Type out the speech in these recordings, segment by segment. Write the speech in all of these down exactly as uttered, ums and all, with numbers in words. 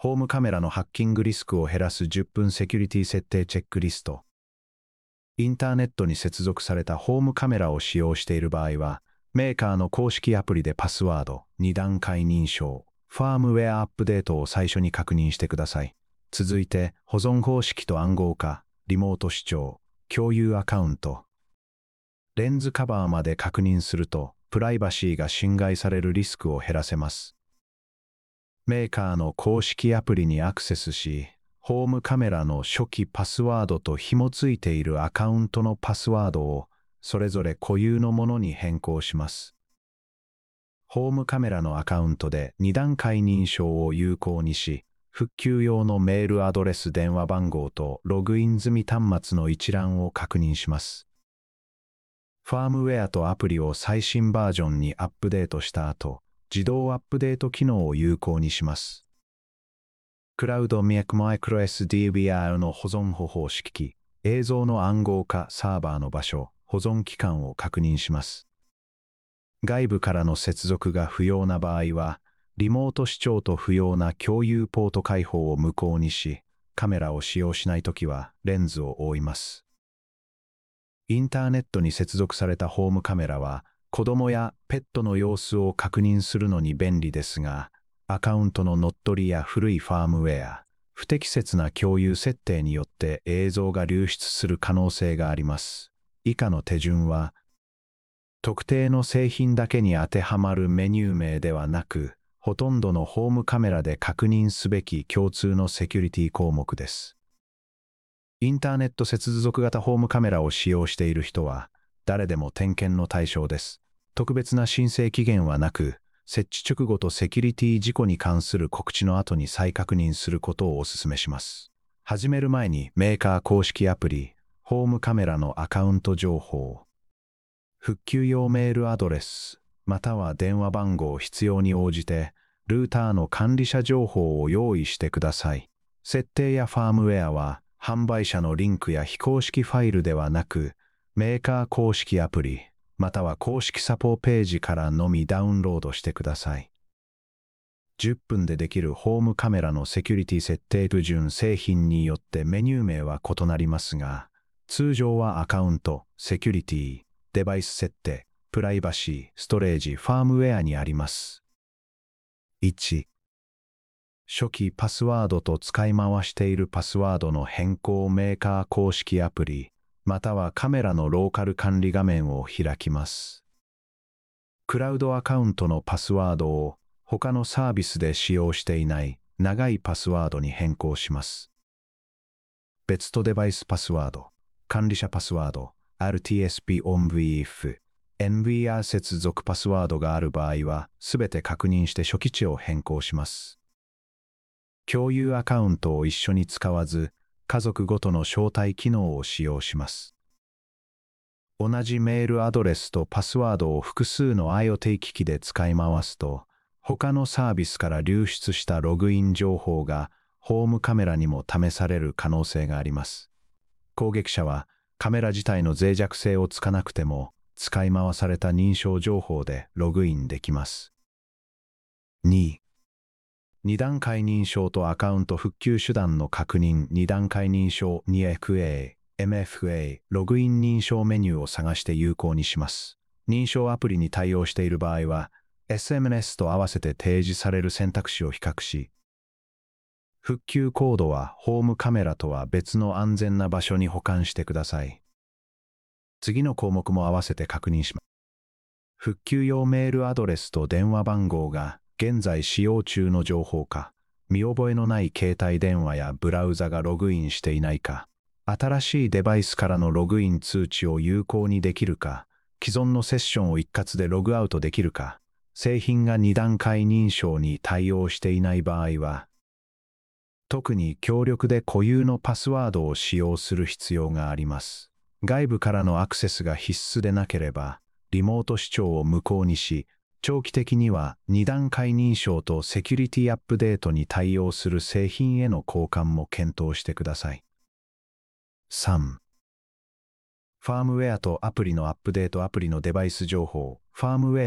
ホームカメラのハッキングリスクを減らすじゅっぷんセキュリティ設定チェックリスト。インターネットに接続されたホームカメラを使用している場合は、メーカーの公式アプリでパスワード、に段階認証、ファームウェアアップデートを最初に確認してください。続いて、保存方式と暗号化、リモート視聴、共有アカウント。レンズカバーまで確認すると、プライバシーが侵害されるリスクを減らせます。メーカーの公式アプリにアクセスし、ホームカメラの初期パスワードと紐付いているアカウントのパスワードをそれぞれ固有のものに変更します。ホームカメラのアカウントでに段階認証を有効にし、復旧用のメールアドレス、電話番号とログイン済み端末の一覧を確認します。ファームウェアとアプリを最新バージョンにアップデートした後、自動アップデート機能を有効にします。クラウドミャクマイクロ エスディーブイアール の保存方式機、映像の暗号化サーバーの場所、保存期間を確認します。外部からの接続が不要な場合は、リモート視聴と不要な共有ポート開放を無効にし、カメラを使用しないときはレンズを覆います。インターネットに接続されたホームカメラは、子供やペットの様子を確認するのに便利ですが、アカウントの乗っ取りや古いファームウェア、不適切な共有設定によって映像が流出する可能性があります。以下の手順は、特定の製品だけに当てはまるメニュー名ではなく、ほとんどのホームカメラで確認すべき共通のセキュリティ項目です。インターネット接続型ホームカメラを使用している人は、誰でも点検の対象です。特別な申請期限はなく、設置直後とセキュリティ事項に関する告知の後に再確認することをお勧めします。始める前にメーカー公式アプリ、ホームカメラのアカウント情報、復旧用メールアドレス、または電話番号必要に応じて、ルーターの管理者情報を用意してください。設定やファームウェアは、販売者のリンクや非公式ファイルではなく、メーカー公式アプリ、または公式サポページからのみダウンロードしてください。じゅっぷんでできるホームカメラのセキュリティ設定手順、製品によってメニュー名は異なりますが、通常はアカウント、セキュリティ、デバイス設定、プライバシー、ストレージ、ファームウェアにあります。いち、初期パスワードと使い回しているパスワードの変更、メーカー公式アプリ、またはカメラのローカル管理画面を開きます。クラウドアカウントのパスワードを他のサービスで使用していない長いパスワードに変更します。別途デバイスパスワード、管理者パスワード、アールティーエスピー オン ブイエフ、エヌブイアール 接続パスワードがある場合は、すべて確認して初期値を変更します。共有アカウントを一緒に使わず、家族ごとの招待機能を使用します。同じメールアドレスとパスワードを複数の IoT 機器で使い回すと、他のサービスから流出したログイン情報がホームカメラにも試される可能性があります。攻撃者はカメラ自体の脆弱性をつかなくても、使い回された認証情報でログインできます。に、に段階認証とアカウント復旧手段の確認、に段階認証 にエフエー、エムエフエー、ログイン認証メニューを探して有効にします。認証アプリに対応している場合は、エスエムエス と合わせて提示される選択肢を比較し、復旧コードはホームカメラとは別の安全な場所に保管してください。次の項目も合わせて確認します。復旧用メールアドレスと電話番号が現在使用中の情報か、見覚えのない携帯電話やブラウザがログインしていないか、新しいデバイスからのログイン通知を有効にできるか、既存のセッションを一括でログアウトできるか、製品がに段階認証に対応していない場合は、特に強力で固有のパスワードを使用する必要があります。外部からのアクセスが必須でなければ、リモート視聴を無効にし、長期的にはに段階認証とセキュリティアップデートに対応する製品への交換も検討してください。さん、ファームウェアとアプリのアップデート、アプリのデバイス情報、ファームウェア、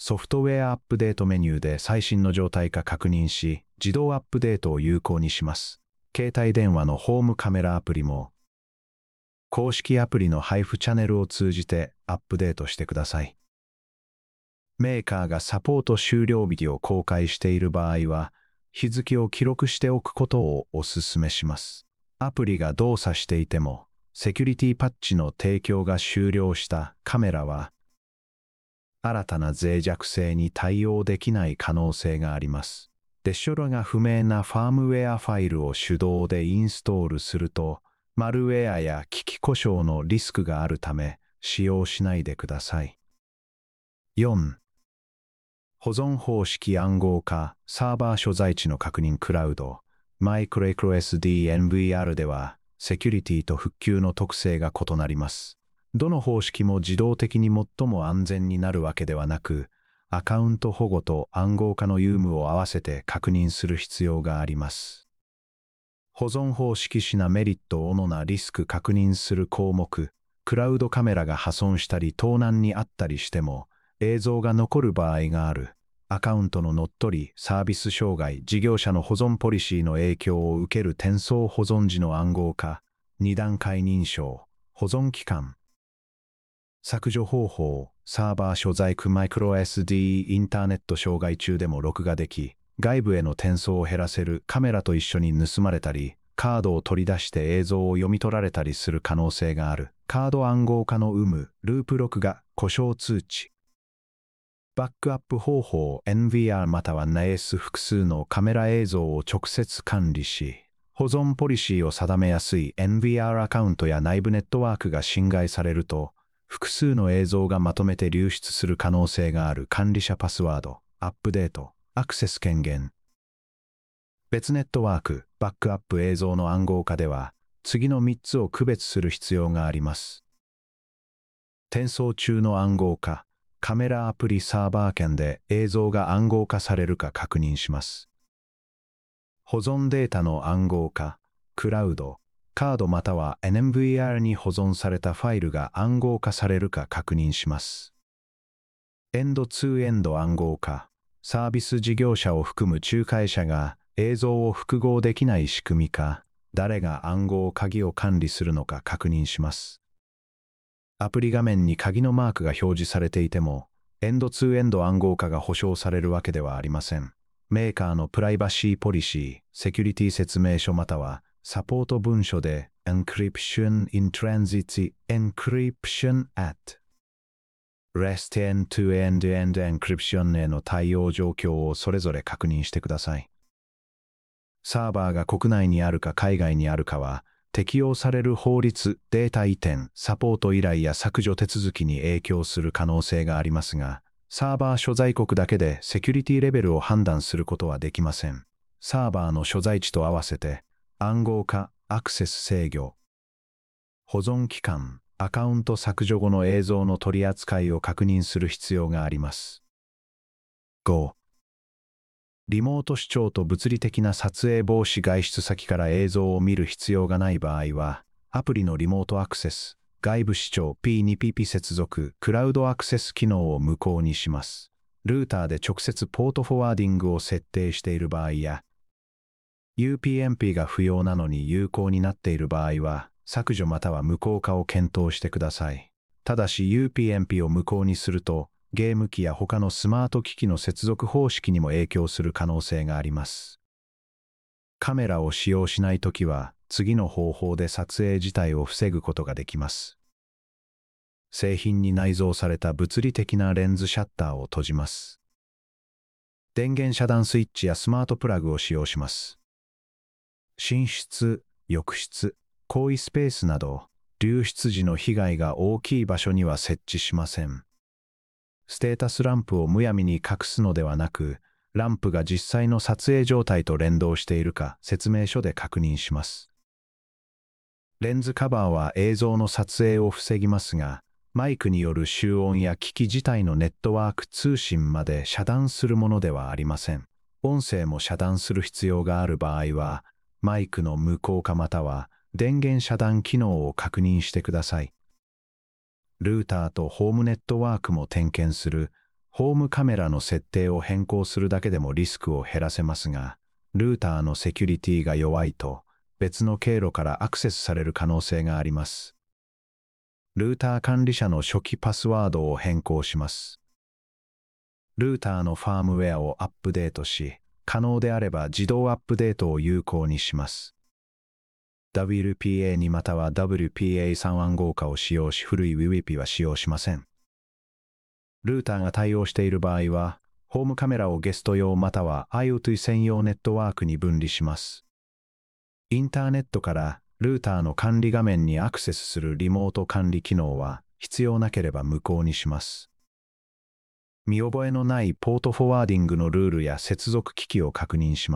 ソフトウェアアップデートメニューで最新の状態か確認し、自動アップデートを有効にします。携帯電話のホームカメラアプリも、公式アプリの配布チャンネルを通じてアップデートしてください。メーカーがサポート終了日を公開している場合は、日付を記録しておくことをお勧めします。アプリが動作していても、セキュリティパッチの提供が終了したカメラは、新たな脆弱性に対応できない可能性があります。デショラが不明なファームウェアファイルを手動でインストールすると、マルウェアや機器故障のリスクがあるため、使用しないでください。よん. 保存方式暗号化、サーバー所在地の確認クラウド、マイクロ エスディーエヌブイアール では、セキュリティと復旧の特性が異なります。どの方式も自動的に最も安全になるわけではなく、アカウント保護と暗号化の有無を合わせて確認する必要があります。保存方式しなメリット主なリスク確認する項目、クラウドカメラが破損したり盗難にあったりしても、映像が残る場合がある。アカウントの乗っ取り、サービス障害、事業者の保存ポリシーの影響を受ける転送保存時の暗号化、二段階認証、保存期間、削除方法、サーバー所在区マイクロ エスディー インターネット障害中でも録画でき、外部への転送を減らせるカメラと一緒に盗まれたり、カードを取り出して映像を読み取られたりする可能性がある。カード暗号化の有無、ループ録画、故障通知。バックアップ方法 エヌブイアール または エヌエス 複数のカメラ映像を直接管理し、保存ポリシーを定めやすい エヌブイアール アカウントや内部ネットワークが侵害されると、複数の映像がまとめて流出する可能性がある管理者パスワード、アップデート、アクセス権限。別ネットワーク、バックアップ映像の暗号化では、次のみっつを区別する必要があります。転送中の暗号化、カメラアプリサーバー圏で映像が暗号化されるか確認します。保存データの暗号化、クラウド、カードまたは エヌブイアール に保存されたファイルが暗号化されるか確認します。エンドツーエンド暗号化、サービス事業者を含む仲介者が映像を複合できない仕組みか、誰が暗号鍵を管理するのか確認します。アプリ画面に鍵のマークが表示されていても、エンドツーエンド暗号化が保証されるわけではありません。メーカーのプライバシーポリシー、セキュリティ説明書または、サポート文書で Encryption in Transit Encryption at REST End-to-End Encryption への対応状況をそれぞれ確認してください。サーバーが国内にあるか海外にあるかは、適用される法律、データ移転、サポート依頼や削除手続きに影響する可能性がありますが、サーバー所在国だけでセキュリティレベルを判断することはできません。サーバーの所在地と合わせて、暗号化、アクセス制御、保存期間、アカウント削除後の映像の取り扱いを確認する必要があります。ご. リモート視聴と物理的な撮影防止外出先から映像を見る必要がない場合は、アプリのリモートアクセス、外部視聴 ピーツーピーピー 接続、クラウドアクセス機能を無効にします。ルーターで直接ポートフォワーディングを設定している場合や、ユーピーエムピー が不要なのに有効になっている場合は、削除または無効化を検討してください。ただし ユーピーエムピー を無効にすると、ゲーム機や他のスマート機器の接続方式にも影響する可能性があります。カメラを使用しないときは、次の方法で撮影自体を防ぐことができます。製品に内蔵された物理的なレンズシャッターを閉じます。電源遮断スイッチやスマートプラグを使用します。寝室、浴室、更衣スペースなど、流出時の被害が大きい場所には設置しません。ステータスランプをむやみに隠すのではなく、ランプが実際の撮影状態と連動しているか説明書で確認します。レンズカバーは映像の撮影を防ぎますが、マイクによる集音や機器自体のネットワーク通信まで遮断するものではありません。音声も遮断する必要がある場合は、マイクの無効化または電源遮断機能を確認してください。ルーターとホームネットワークも点検するホームカメラの設定を変更するだけでもリスクを減らせますが、ルーターのセキュリティが弱いと別の経路からアクセスされる可能性があります。ルーター管理者の初期パスワードを変更します。ルーターのファームウェアをアップデートし、可能であれば自動アップデートを有効にします。ダブリューピーエー にまたは ダブリューピーエーさん 暗号化を使用し、古い ウィウィピー は使用しません。ルーターが対応している場合は、ホームカメラをゲスト用または IoT 専用ネットワークに分離します。インターネットからルーターの管理画面にアクセスするリモート管理機能は必要なければ無効にします。見覚えのないポートフォワーディングのルールや接続機器を確認します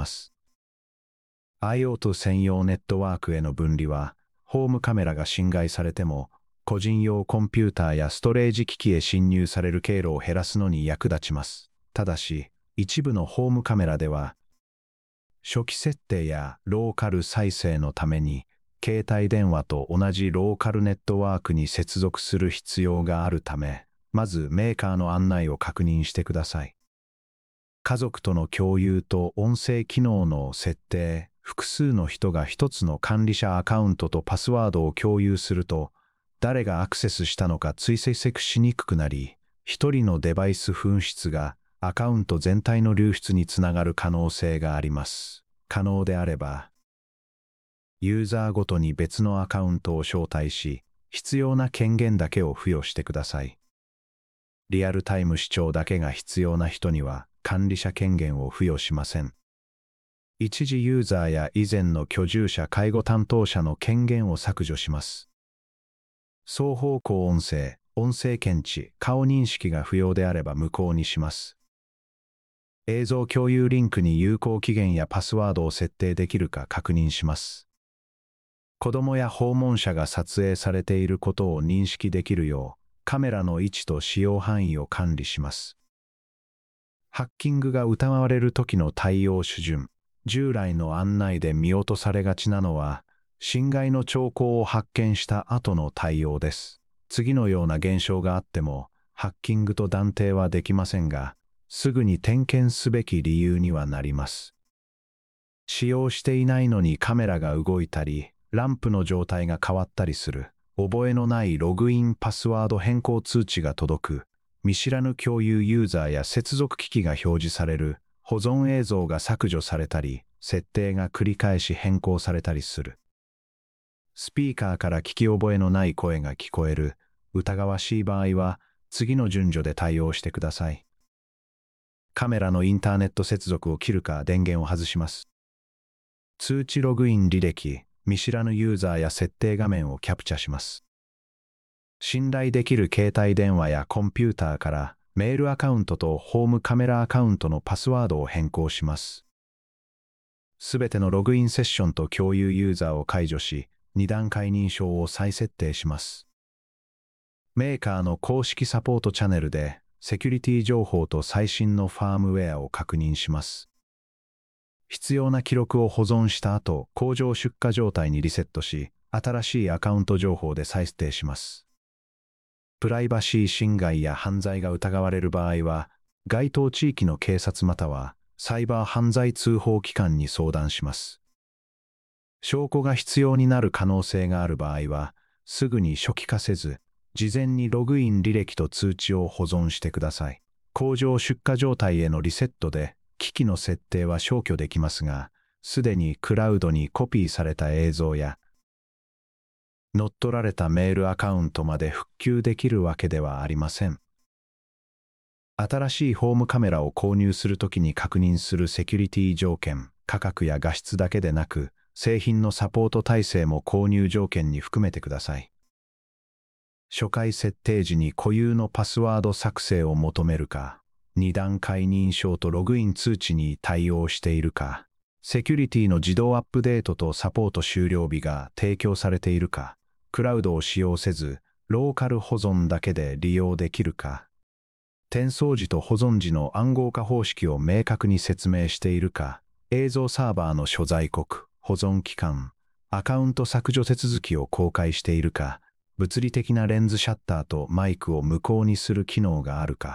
。IoT 専用ネットワークへの分離は、ホームカメラが侵害されても、個人用コンピューターやストレージ機器へ侵入される経路を減らすのに役立ちます。ただし、一部のホームカメラでは、初期設定やローカル再生のために、携帯電話と同じローカルネットワークに接続する必要があるため、まずメーカーの案内を確認してください。家族との共有と音声機能の設定、複数の人が一つの管理者アカウントとパスワードを共有すると、誰がアクセスしたのか追跡しにくくなり、一人のデバイス紛失がアカウント全体の流出につながる可能性があります。可能であれば、ユーザーごとに別のアカウントを招待し、必要な権限だけを付与してください。リアルタイム視聴だけが必要な人には管理者権限を付与しません。一時ユーザーや以前の居住者介護担当者の権限を削除します。双方向音声、音声検知、顔認識が不要であれば無効にします。映像共有リンクに有効期限やパスワードを設定できるか確認します。子供や訪問者が撮影されていることを認識できるよう、カメラの位置と使用範囲を管理します。ハッキングが疑われる時の対応手順、従来の案内で見落とされがちなのは、侵害の兆候を発見した後の対応です。次のような現象があっても、ハッキングと断定はできませんが、すぐに点検すべき理由にはなります。使用していないのにカメラが動いたり、ランプの状態が変わったりする、覚えのないログインパスワード変更通知が届く、見知らぬ共有ユーザーや接続機器が表示される、保存映像が削除されたり、設定が繰り返し変更されたりする。スピーカーから聞き覚えのない声が聞こえる、疑わしい場合は、次の順序で対応してください。カメラのインターネット接続を切るか電源を外します。通知ログイン履歴、見知らぬユーザーや設定画面をキャプチャします。信頼できる携帯電話やコンピューターからメールアカウントとホームカメラアカウントのパスワードを変更します。すべてのログインセッションと共有ユーザーを解除し、に段階認証を再設定します。メーカーの公式サポートチャンネルでセキュリティ情報と最新のファームウェアを確認します。必要な記録を保存した後、工場出荷状態にリセットし、新しいアカウント情報で再設定します。プライバシー侵害や犯罪が疑われる場合は、該当地域の警察またはサイバー犯罪通報機関に相談します。証拠が必要になる可能性がある場合は、すぐに初期化せず、事前にログイン履歴と通知を保存してください。工場出荷状態へのリセットで、機器の設定は消去できますが、すでにクラウドにコピーされた映像や、乗っ取られたメールアカウントまで復旧できるわけではありません。新しいホームカメラを購入するときに確認するセキュリティ条件、価格や画質だけでなく、製品のサポート体制も購入条件に含めてください。初回設定時に固有のパスワード作成を求めるか、に段階認証とログイン通知に対応しているか、セキュリティの自動アップデートとサポート終了日が提供されているか、クラウドを使用せず、ローカル保存だけで利用できるか、転送時と保存時の暗号化方式を明確に説明しているか、映像サーバーの所在国、保存期間、アカウント削除手続きを公開しているか、物理的なレンズシャッターとマイクを無効にする機能があるか、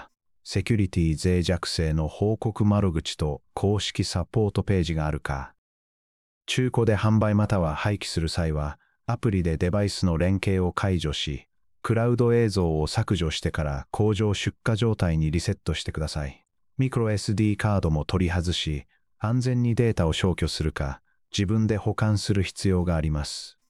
セキュリティ脆弱性の報告窓口と公式サポートページがあるか。中古で販売または廃棄する際は、アプリでデバイスの連携を解除し、クラウド映像を削除してから工場出荷状態にリセットしてください。ミクロ エスディー カードも取り外し、安全にデータを消去するか、自分で保管する必要があります。